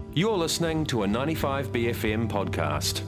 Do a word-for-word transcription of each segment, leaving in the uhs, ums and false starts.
You're listening to a ninety-five B F M podcast.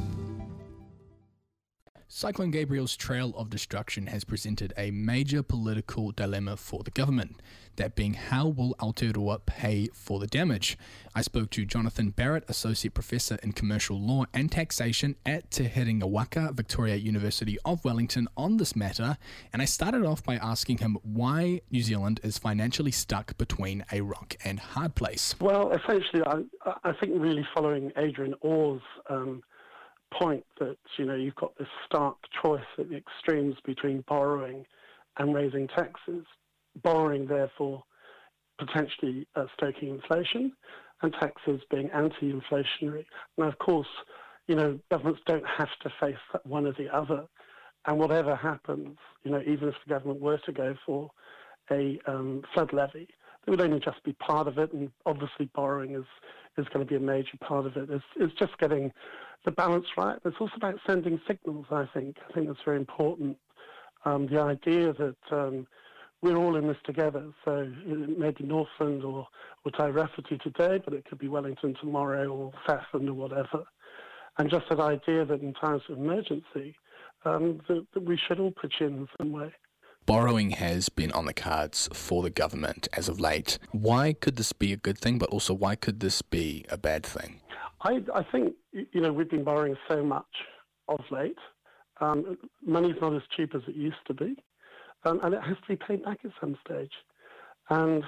Cyclone Gabriel's trail of destruction has presented a major political dilemma for the government, that being how will Aotearoa pay for the damage? I spoke to Jonathan Barrett, Associate Professor in Commercial Law and Taxation at Te Heringawaka, Victoria University of Wellington, on this matter, and I started off by asking him why New Zealand is financially stuck between a rock and hard place. Well, essentially, I, I think really following Adrian Orr's um, point that, you know, you've got this stark choice at the extremes between borrowing and raising taxes. Borrowing, therefore, potentially uh, stoking inflation, and taxes being anti-inflationary. Now, of course, you know, governments don't have to face one or the other. And whatever happens, you know, even if the government were to go for a um, flood levy, it would only just be part of it, and obviously borrowing is, is going to be a major part of it. It's, it's just getting the balance right. It's also about sending signals, I think. I think that's very important. Um, the idea that um, we're all in this together, so it may be Northland or, or Tairāwhiti today, but it could be Wellington tomorrow or Southland or whatever. And just that idea that in times of emergency, um, that, that we should all pitch in in some way. Borrowing has been on the cards for the government as of late. Why could this be a good thing, but also why could this be a bad thing? I, I think, you know, we've been borrowing so much of late. Um, money's not as cheap as it used to be, um, and it has to be paid back at some stage. And,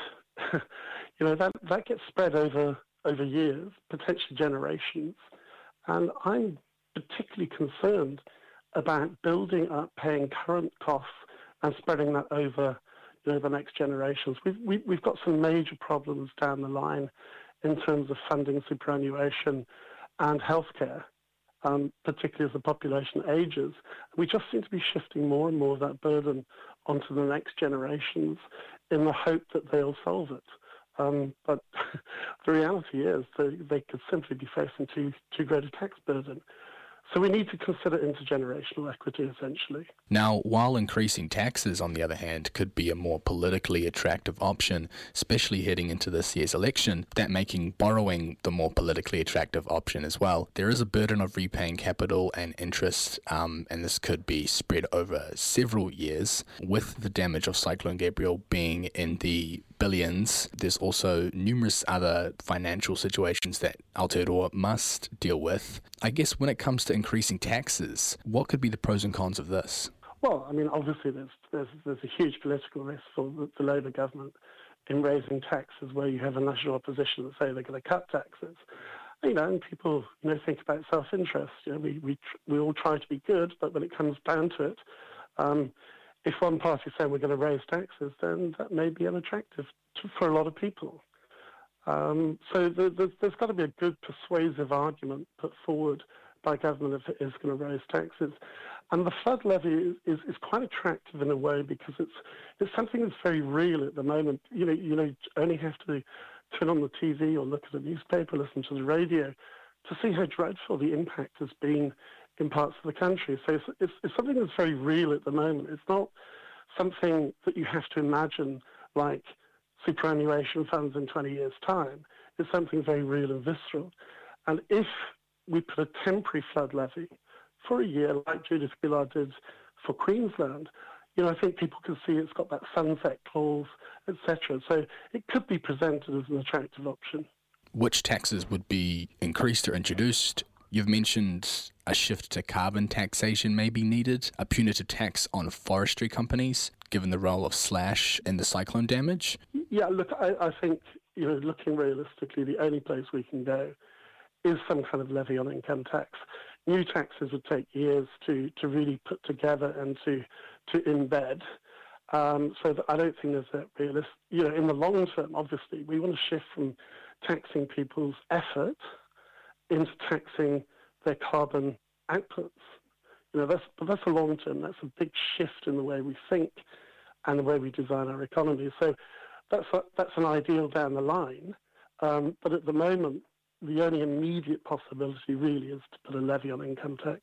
you know, that, that gets spread over, over years, potentially generations. And I'm particularly concerned about building up paying current costs and spreading that over, you know, the next generations. We've, we, we've got some major problems down the line in terms of funding superannuation and healthcare, um, particularly as the population ages. We just seem to be shifting more and more of that burden onto the next generations in the hope that they'll solve it. Um, but the reality is they, they could simply be facing too, too great a tax burden. So we need to consider intergenerational equity, essentially. Now, while increasing taxes, on the other hand, could be a more politically attractive option, especially heading into this year's election, that making borrowing the more politically attractive option as well, there is a burden of repaying capital and interest, um, and this could be spread over several years, with the damage of Cyclone Gabriel being in the billions. There's also numerous other financial situations that Aotearoa must deal with. I guess when it comes to increasing taxes, what could be the pros and cons of this? Well, I mean, obviously there's there's, there's a huge political risk for the, the Labour government in raising taxes where you have a national opposition that say they're going to cut taxes. You know, and people, you know, think about self-interest. You know, we, we, we all try to be good, but when it comes down to it, um, if one party say we're going to raise taxes, then that may be unattractive to, for a lot of people. Um, so there, there's, there's got to be a good persuasive argument put forward by government if it is going to raise taxes. And the flood levy is, is, is quite attractive in a way because it's it's something that's very real at the moment. You know, you know, you only have to turn on the T V or look at the newspaper, listen to the radio to see how dreadful the impact has been in parts of the country. So it's, it's, it's something that's very real at the moment. It's not something that you have to imagine like superannuation funds in twenty years' time. It's something very real and visceral. And if we put a temporary flood levy for a year, like Judith Gillard did for Queensland, you know, I think people can see it's got that sunset clause, et cetera. So it could be presented as an attractive option. Which taxes would be increased or introduced? You've mentioned a shift to carbon taxation may be needed, a punitive tax on forestry companies, given the role of slash in the cyclone damage. Yeah, look, I, I think, you know, looking realistically, the only place we can go is some kind of levy on income tax. New taxes would take years to, to really put together and to to embed. Um, so that I don't think there's that realistic. You know, in the long term, obviously, we want to shift from taxing people's effort into taxing their carbon outputs. You know, that's but that's a long term. That's a big shift in the way we think and the way we design our economy. So that's a, that's an ideal down the line. Um, but at the moment, the only immediate possibility really is to put a levy on income tax.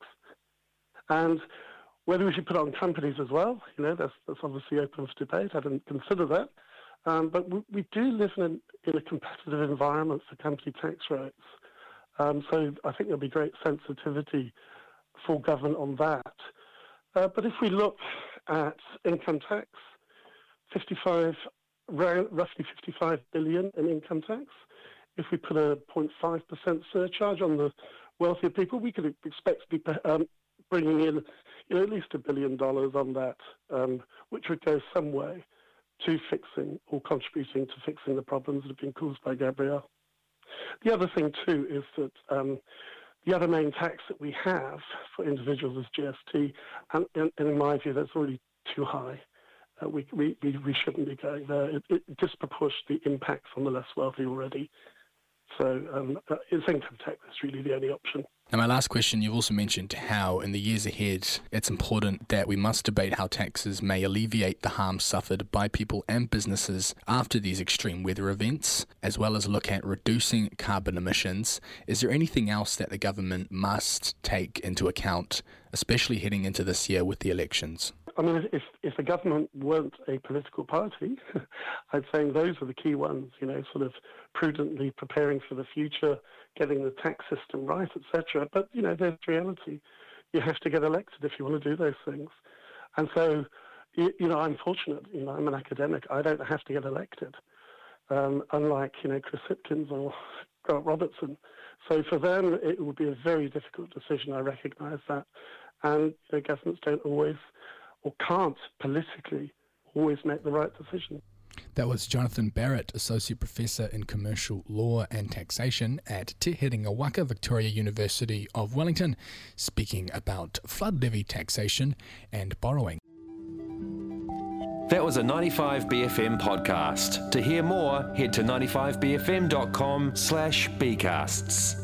And whether we should put it on companies as well, you know, that's, that's obviously open for debate. I didn't consider that. Um, but we, we do live in a, in a competitive environment for company tax rates. Um, so I think there'll be great sensitivity for government on that. Uh, but if we look at income tax, fifty-five, roughly fifty-five billion in income tax. If we put a zero point five percent surcharge on the wealthier people, we could expect to be um, bringing in, you know, at least a billion dollars on that, um, which would go some way to fixing or contributing to fixing the problems that have been caused by Gabrielle. The other thing too is that um, the other main tax that we have for individuals is G S T, and, and, and in my view, that's already too high. Uh, we, we, we shouldn't be going there. It, it disproportionately impacts on the less wealthy already. So um, it's income tax that's really the only option. Now, my last question, you've also mentioned how in the years ahead it's important that we must debate how taxes may alleviate the harm suffered by people and businesses after these extreme weather events, as well as look at reducing carbon emissions. Is there anything else that the government must take into account, especially heading into this year with the elections? I mean, if if the government weren't a political party, I'd say those are the key ones, you know, sort of prudently preparing for the future, getting the tax system right, et cetera. But, you know, there's reality. You have to get elected if you want to do those things. And so, you, you know, I'm fortunate, you know, I'm an academic. I don't have to get elected, um, unlike, you know, Chris Hipkins or Grant Robertson. So for them, it would be a very difficult decision. I recognise that. And, you know, governments don't always or can't politically always make the right decision. That was Jonathan Barrett, Associate Professor in Commercial Law and Taxation at Te Herenga Waka, Victoria University of Wellington, speaking about flood levy taxation and borrowing. That was a ninety-five B F M podcast. To hear more, head to ninety-five b f m dot com slash bcasts.